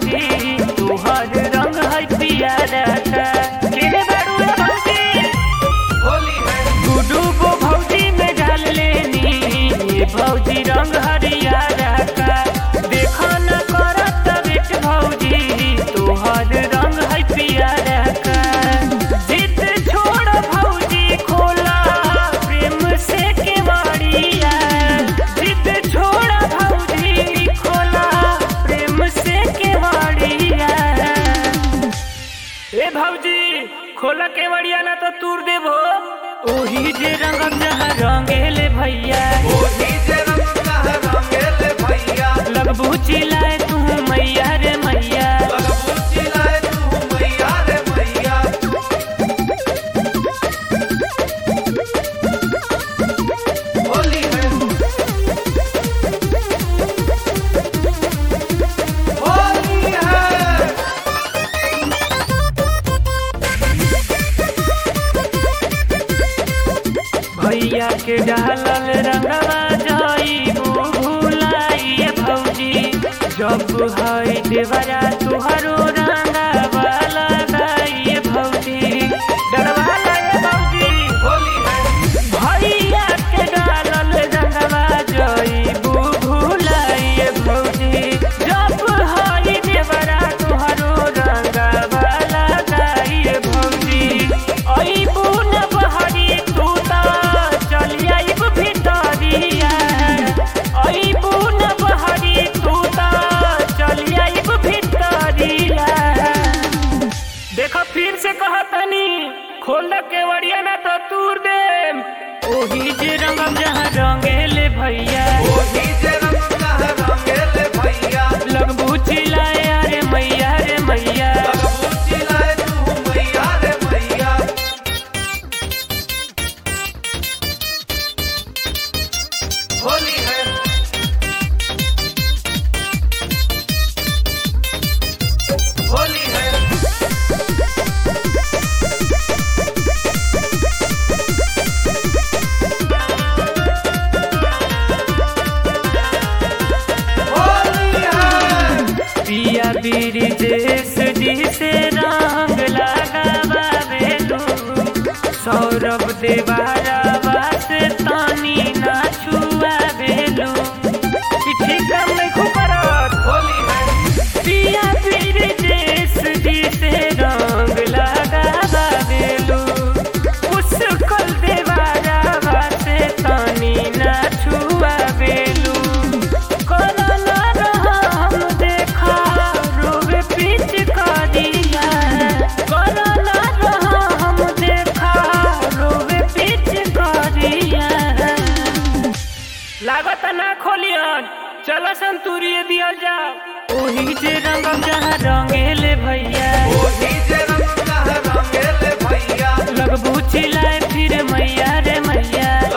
भौजी तुहर रंग है पियारा का। केने बारू रे भौजी होली है गुडू को भौजी में डाल लेनी ये भौजी रंग हरियारा का। देखो न करत बेट भौजी तुहर रंग है पियारा का। जिद छोड़ भौजी खोला प्रेम से केवड़िया। जिद छोड़ भौजी खोला प्रेम से केवड़िया। ए भौजी खोला केवड़िया ना तो तूर देबो। ओही जे रंग जहाँ रंगेले भैया होली जे रंग है रंगेले भैया लगबू चिल्लाए तू मैया रे मैया। लगबू चिल्लाए तू मैया रे मैया। होली है होली है भैया के डालल रंगवा जाइबू भुलाइए भौजी। जब है देवरा तुहरो रंगवा लगाइए भौजी। डरवा लाए भौजी होली है भैया के डालल रंगवा जाइबू भुलाइए भौजी। जब है देवरा तुहरो रंगवा लगाइए भौजी। अइबू न बहरी तू त चली आइब भितरिया। अइबू न बहरी तू त चली आइब भितरिया। देखो फिर से कहतनी खोल द केवड़िया ना तो तूर दे। ओही जे रंगम जहाँ रंगेले भैया होली जे रंग है रंगेले भैया लगबू चिल्लाए अरे मैया रे मैया। लगबू चिल्लाए तू मैया रे मैया। होली है होली है होली है पिया बीरी देश जी से रंग लगावे तू। सौरभ देवारा बात तानी ना छुआवे लू। ठीक काम नहीं खुपरत होली है पिया बीरी देश जी से रंग लगावे लू। मुस्कल देवारा बात तानी ना छुआवे लू। कोरोना रहम देखा रोवे पीछ करिया। कोरोना रहम देखा रोवे पीछ करिया। लागत ना खोलियन चलो संतूरिये दियल जा। ओही जे रंगम जहाँ रंगेले भैया होली जे रंग है रंगेले भैया लगबू चिल्लाए फिर मैया रे मैया।